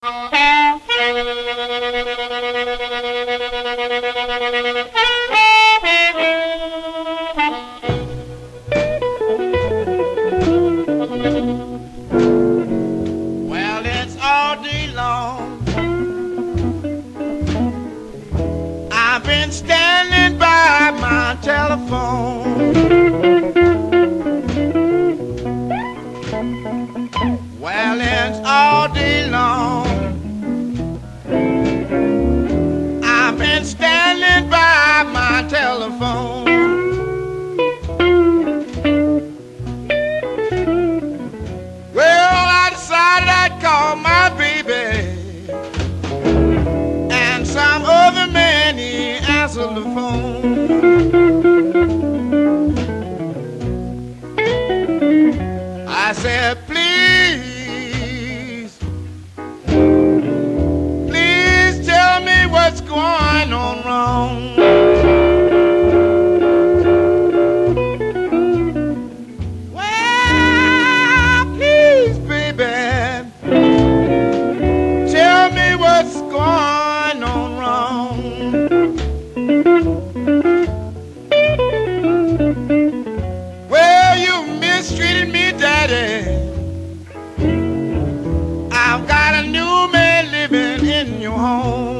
Well, it's all day long. I've been standing by my telephone. Well, it's all day long. I've been standing by my telephone. Well, I decided I'd call my baby, and some other man, he answered the phone. I said, please tell me what's going on wrong. Well, please, baby, tell me what's going on wrong. Well, you mistreated me, Daddy. I've got a new man living in your home.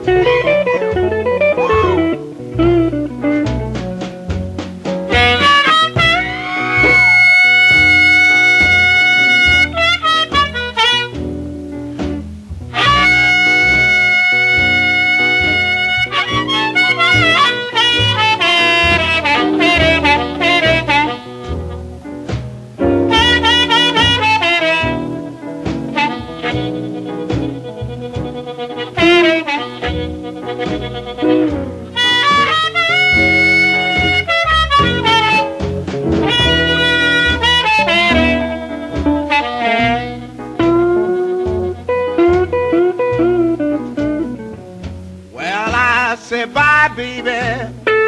Well, I said, bye, baby.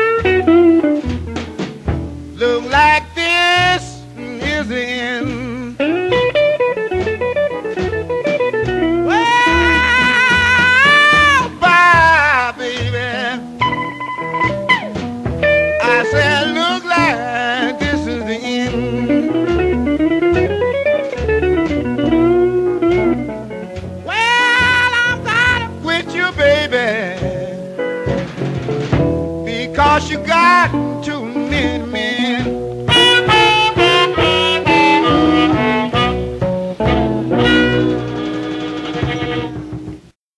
Look like this is the end. Well, bye, baby. I said, look like this is the end. Well, I'm gonna quit you, baby, because you got too many men.